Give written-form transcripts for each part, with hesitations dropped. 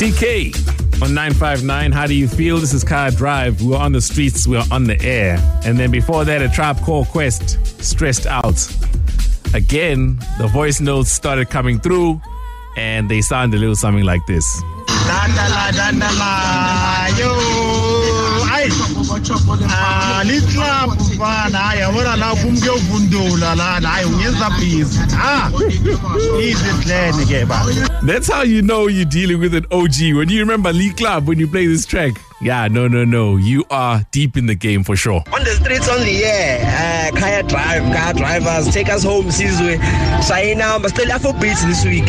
TK on 959. How do you feel? This is Car Drive. We're on the streets. We're on the air. And then before that, A Tribe Called Quest, Stressed Out. Again, the voice notes started coming through, and they sound a little something like this. That's how you know you're dealing with an OG. When you remember Lee Club when you play this track. Yeah, no. You are deep in the game for sure. On the streets, on the air, car drivers, take us home, Sizwe. Shayina, but still Afro beats this week.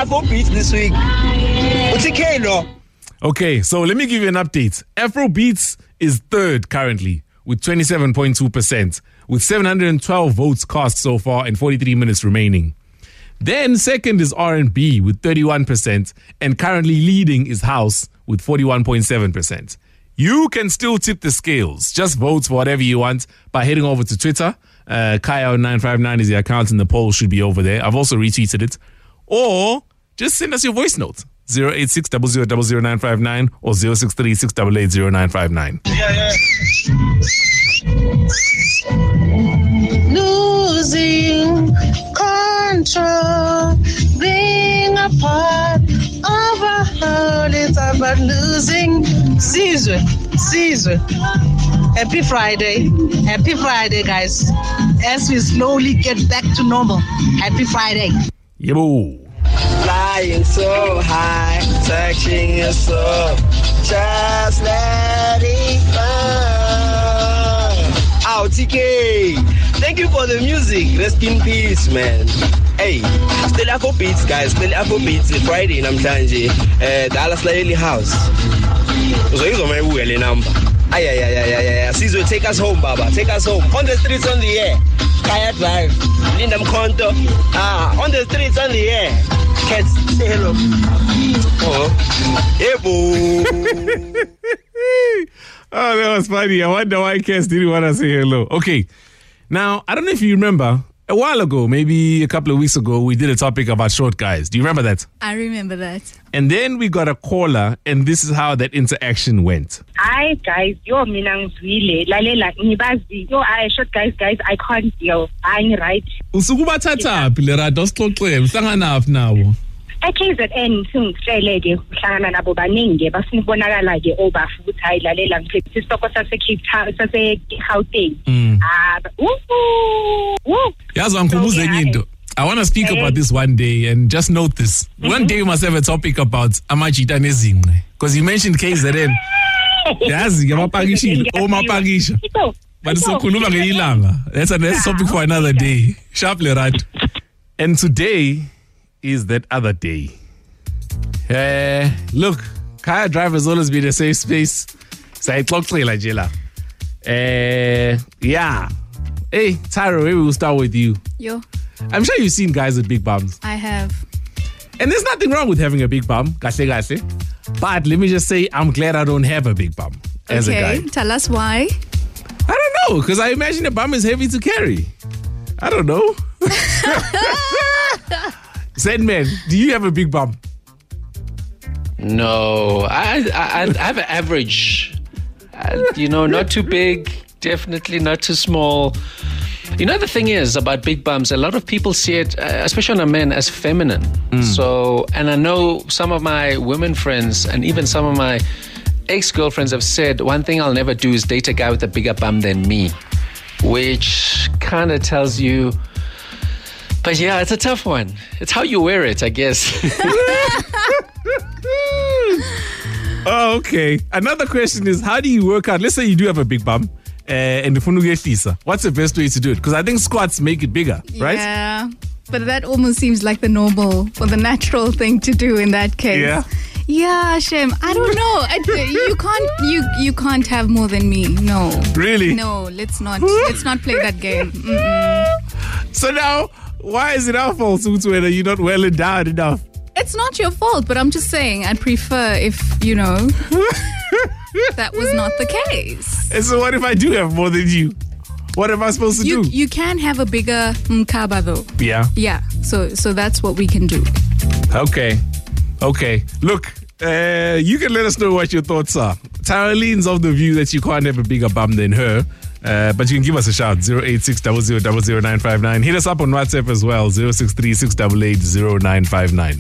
What's the K, no? Okay, so let me give you an update. Afro Beats is third currently with 27.2%, with 712 votes cast so far and 43 minutes remaining. Then second is R&B with 31%, and currently leading is House with 41.7%. You can still tip the scales. Just vote for whatever you want by heading over to Twitter. Kaya959 is the account, and the poll should be over there. I've also retweeted it. Or just send us your voice note. 086 00959 or 063 688 0959. Losing control, being a part of a whole, it's about losing. Caesar. Happy Friday, guys. As we slowly get back to normal. Happy Friday. Yebo. Flying so high, touching your soul, just let it burn. Oh, TK, thank you for the music. Rest in peace, man. Hey, still Afro Beats, guys. Still Afro Beats. Friday, namhlanje. Dallas Lily House. So you my will number. Ay. Caesar, take us home, Baba. Take us home. On the streets, on the air. Kaya Drive. Lindam Konto. On the streets, on the air. Cats, say hello. Oh. Hey, boo. Oh, that was funny. I wonder why Cats didn't want to say hello. Okay. Now, I don't know if you remember, a while ago, maybe a couple of weeks ago, we did a topic about short guys. Do you remember that? I remember that. And then we got a caller, and this is how that interaction went. Hi, guys. Yo, minang zwile. Lalela, ngibazi. Yo, short guys, I can't deal. I'm right. Usukubathatha phi lerato sixoxele uhlangana aphi nawo? KZN singicele ke uhlangana nabo baningi bafuna ukubonakala ke obafu ukuthi hayilalela ngiphethe isitoko sase Cape Town sase Gauteng. Yazi angikubuze enye into. I want to speak about this one day, and just note this. One day we must have a topic about amajita nezinqe, because you mentioned KZN. Yazi ngiyapakishile omapakisha. But sokhuluma ngeilanga. That's a topic for another day. Sharply right. And today is that other day. Look, Kaya Drive has always been a safe space. Sayixoxela jela. Yeah. Hey, Tyra, maybe we'll start with you. Yo. I'm sure you've seen guys with big bums. I have. And there's nothing wrong with having a big bum. Kahle. But let me just say, I'm glad I don't have a big bum as a guy. Okay, tell us why. I don't know, because I imagine a bum is heavy to carry. I don't know. Sandman, do you have a big bum? No, I have an average. Not too big, definitely not too small. The thing is about big bums, a lot of people see it, especially on a man, as feminine. So, and I know some of my women friends and even some of my ex-girlfriends have said, one thing I'll never do is date a guy with a bigger bum than me, which kind of tells you. But yeah, it's a tough one. It's how you wear it, I guess. Oh, okay. Another question is, how do you work out? Let's say you do have a big bum and the funugehlisa. What's the best way to do it? Because I think squats make it bigger, right? Yeah, but that almost seems like the normal or the natural thing to do in that case. Yeah. Yeah, Shem. I don't know. You can't have more than me. No. Really? No. Let's not play that game. Mm-mm. So now, why is it our fault, whether you're not well endowed enough? It's not your fault, but I'm just saying I'd prefer if, that was not the case. And so what if I do have more than you? What am I supposed to do? You can have a bigger mkaba though. Yeah. Yeah. So that's what we can do. Okay. Look, You can let us know what your thoughts are. Tyrolene's of the view that you can't have a bigger bum than her. But you can give us a shout, 086 000959. Hit us up on WhatsApp as well, 063 688 0959.